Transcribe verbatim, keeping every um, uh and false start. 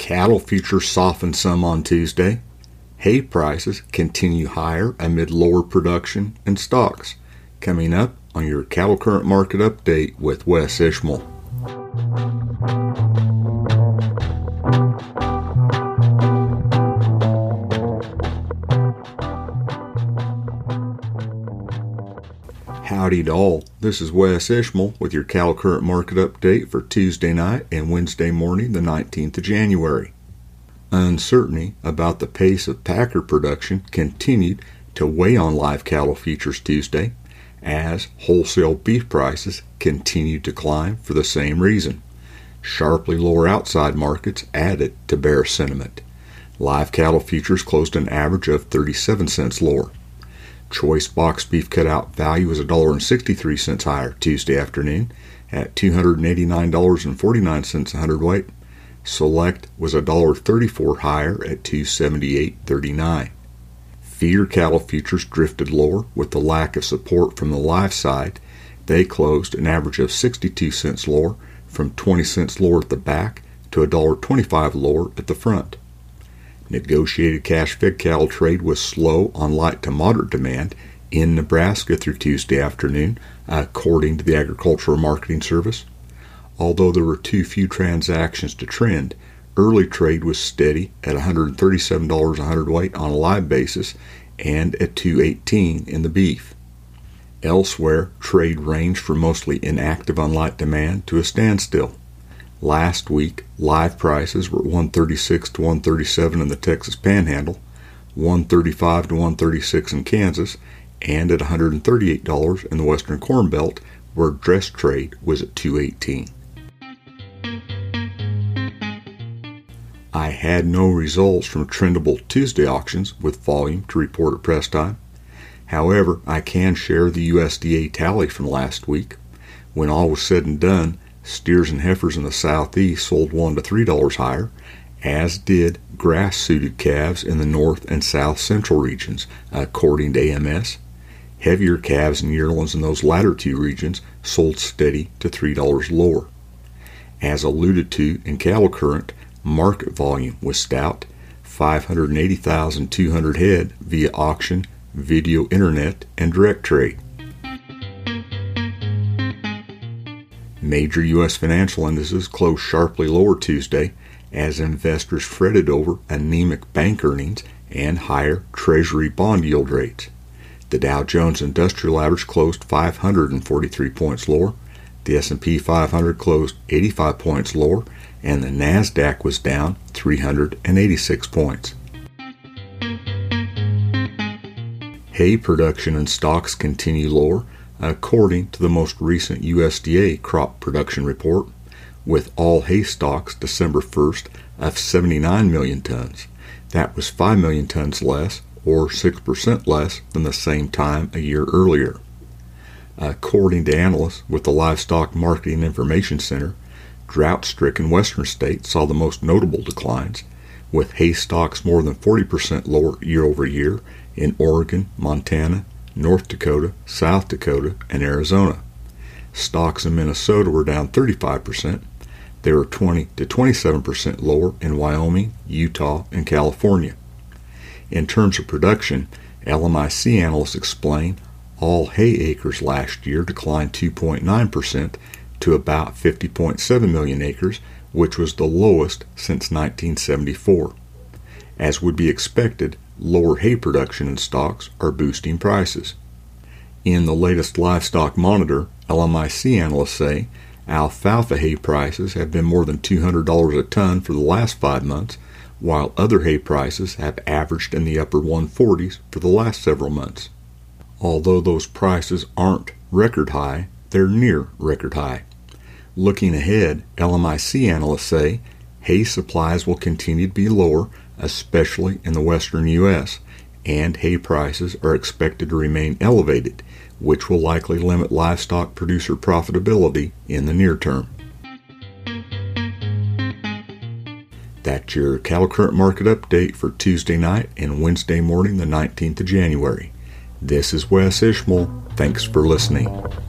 Cattle futures softened some on Tuesday. Hay prices continue higher amid lower production and stocks. Coming up on your Cattle Current Market Update with Wes Ishmael. Howdy to all. This is Wes Ishmael with your Cattle Current Market Update for Tuesday night and Wednesday morning, the nineteenth of January. Uncertainty about the pace of packer production continued to weigh on live cattle futures Tuesday, as wholesale beef prices continued to climb for the same reason. Sharply lower outside markets added to bearish sentiment. Live cattle futures closed an average of thirty-seven cents lower. Choice box beef cutout value was one dollar and sixty-three cents higher Tuesday afternoon at two hundred eighty-nine dollars and forty-nine cents a hundredweight. Select was one dollar and thirty-four cents higher at two hundred seventy-eight dollars and thirty-nine cents. Feeder cattle futures drifted lower with the lack of support from the live side. They closed an average of sixty-two cents lower, from twenty cents lower at the back to one dollar and twenty-five cents lower at the front. Negotiated cash fed cattle trade was slow on light to moderate demand in Nebraska through Tuesday afternoon, according to the Agricultural Marketing Service. Although there were too few transactions to trend, early trade was steady at one hundred thirty-seven dollars a hundredweight on a live basis and at two hundred eighteen dollars in the beef. Elsewhere, trade ranged from mostly inactive on light demand to a standstill. Last week, live prices were one thirty-six to one thirty-seven in the Texas Panhandle, one thirty-five to one thirty-six in Kansas, and at one hundred thirty-eight dollars in the Western Corn Belt, where dress trade was at two hundred eighteen dollars. I had no results from trendable Tuesday auctions with volume to report at press time. However, I can share the U S D A tally from last week. When all was said and done, steers and heifers in the southeast sold one to three dollars higher, as did grass-suited calves in the north and south central regions, according to A M S. Heavier calves and yearlings in those latter two regions sold steady to three dollars lower. As alluded to in Cattle Current, market volume was stout, five hundred eighty thousand two hundred head via auction, video, internet, and direct trade. Major U S financial indices closed sharply lower Tuesday as investors fretted over anemic bank earnings and higher Treasury bond yield rates. The Dow Jones Industrial Average closed five hundred forty-three points lower, the S and P five hundred closed eighty-five points lower, and the NASDAQ was down three hundred eighty-six points. Hay production and stocks continue lower, according to the most recent U S D A crop production report, with all hay stocks December first of seventy-nine million tons. That was five million tons less, or six percent less than the same time a year earlier. According to analysts with the Livestock Marketing Information Center, drought-stricken western states saw the most notable declines, with hay stocks more than forty percent lower year over year in Oregon, Montana, North Dakota, South Dakota, and Arizona. Stocks in Minnesota were down thirty-five percent. They were twenty to twenty-seven percent lower in Wyoming, Utah, and California. In terms of production, L M I C analysts explain all hay acres last year declined two point nine percent to about fifty point seven million acres, which was the lowest since nineteen seventy-four. As would be expected, lower hay production and stocks are boosting prices. In the latest Livestock Monitor, L M I C analysts say alfalfa hay prices have been more than two hundred dollars a ton for the last five months, while other hay prices have averaged in the upper one forties for the last several months. Although those prices aren't record high, they're near record high. Looking ahead, L M I C analysts say hay supplies will continue to be lower, especially in the western U S, and hay prices are expected to remain elevated, which will likely limit livestock producer profitability in the near term. That's your Cattle Current Market Update for Tuesday night and Wednesday morning, the nineteenth of January. This is Wes Ishmael. Thanks for listening.